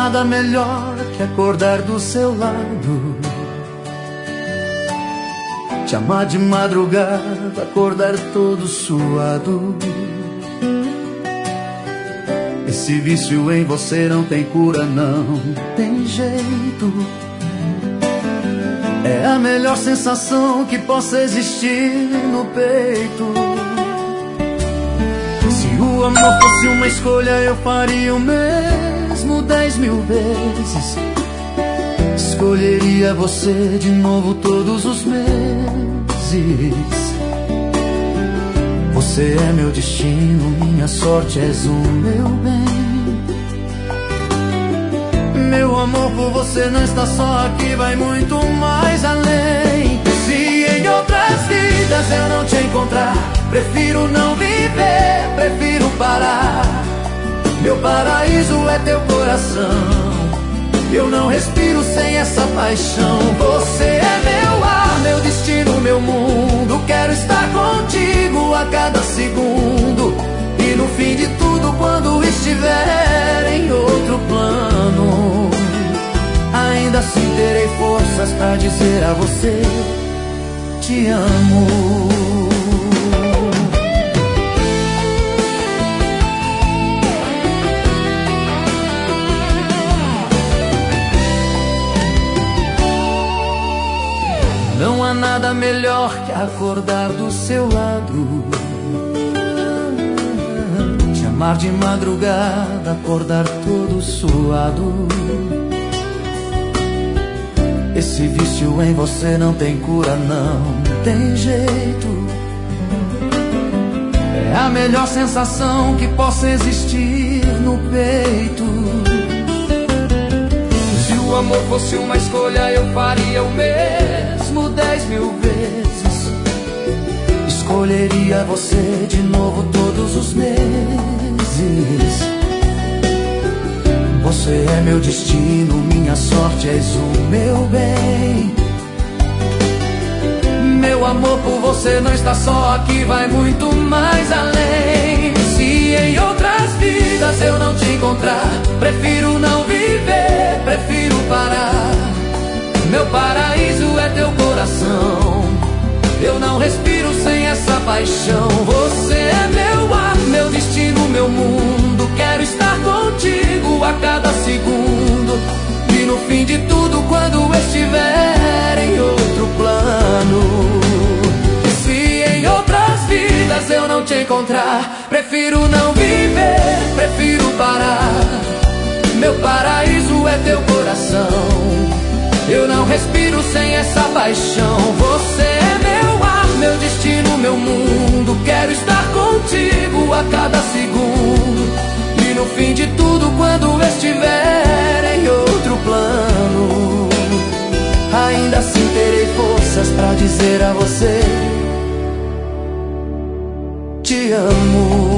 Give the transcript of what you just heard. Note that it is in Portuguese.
nada melhor que acordar do seu lado, te amar de madrugada, acordar todo suado. Esse vício em você não tem cura, não tem jeito. É a melhor sensação que possa existir no peito. Se o amor fosse uma escolha, eu faria o mesmo 10.000 vezes. Escolheria você de novo todos os meses. Você é meu destino, minha sorte, és o meu bem. Meu amor por você não está só aqui, vai muito mais além. Se em outras vidas eu não te encontrar, prefiro não viver, prefiro parar. Meu paraíso é teu coração, eu não respiro sem essa paixão. Você é meu ar, meu destino, meu mundo. Quero estar contigo a cada segundo. E no fim de tudo, quando estiver em outro plano, ainda assim terei forças pra dizer a você: te amo. Não há nada melhor que acordar do seu lado, te amar de madrugada, acordar todo suado. Esse vício em você não tem cura, não tem jeito. É a melhor sensação que possa existir no peito. Se o amor fosse uma escolha, eu faria o mesmo 10.000 vezes. Escolheria você de novo todos os meses. Você é meu destino, minha sorte, és o meu bem. Meu amor por você não está só aqui, vai muito mais além. Se em outras vidas eu não te encontrar, prefiro não viver, prefiro parar. Meu paraíso é teu coração, eu não respiro sem essa paixão. Você é meu ar, meu destino, meu mundo. Quero estar contigo a cada segundo. E no fim de tudo, quando estiver em outro plano. Se em outras vidas eu não te encontrar, prefiro não viver, prefiro parar. Meu paraíso é teu coração, eu não respiro sem essa paixão. Você é meu ar, meu destino, meu mundo. Quero estar contigo a cada segundo. E no fim de tudo, quando estiver em outro plano, ainda assim terei forças pra dizer a você: te amo.